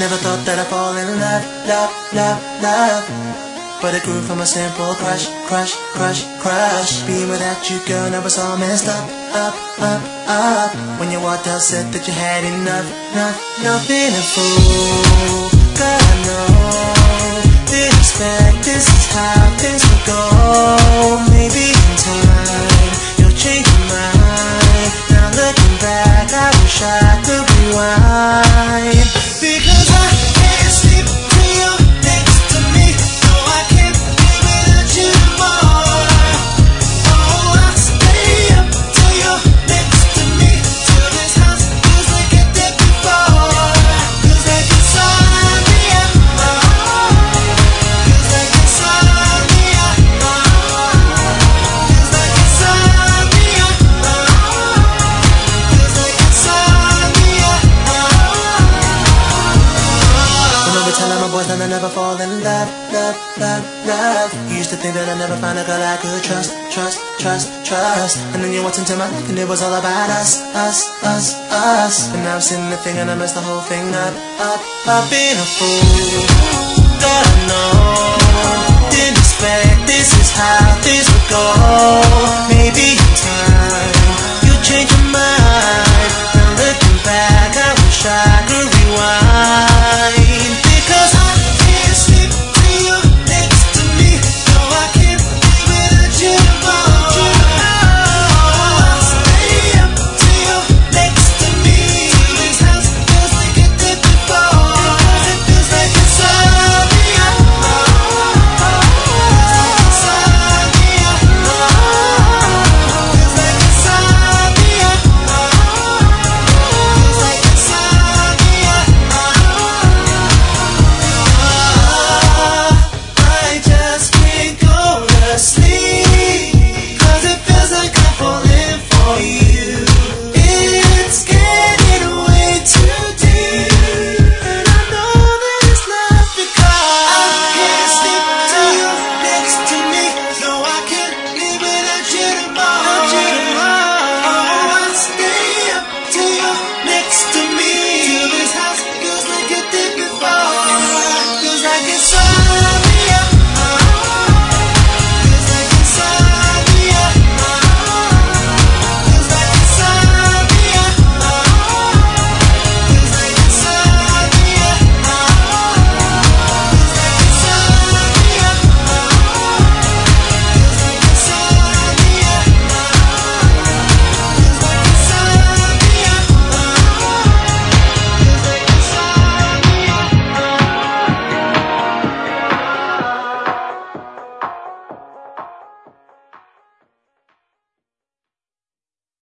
Never thought that I'd fall in love, love, love, love. But it grew from a simple crush, crush, crush, crush. Being without you, girl, now it's all messed up, up, up, up. When you walked out, said that you had enough, nothing a fool. God, I know, didn't expect this is how things would go. Maybe in time, you'll change your mind. Now looking back, I wish I could rewind. Because I can't sleep till you're next to me. No, I can't live without you more. Oh, I'll stay up till you're next to me. Till this house feels like it did before. Feels like it's on me, feels like it's on me, feels like it's on me, feels like it's on me. Remember telling my boys that I never fall in love, love, love, love. You used to think that I'd never find a girl I could trust, trust, trust, trust. And then you walked into my life and it was all about us, us, us, us. And now I'm sitting there thinking I messed the whole thing up, being a fool. God, I know, didn't expect this is how things would go. Maybe in time, you change your mind. Now looking back, I wish I could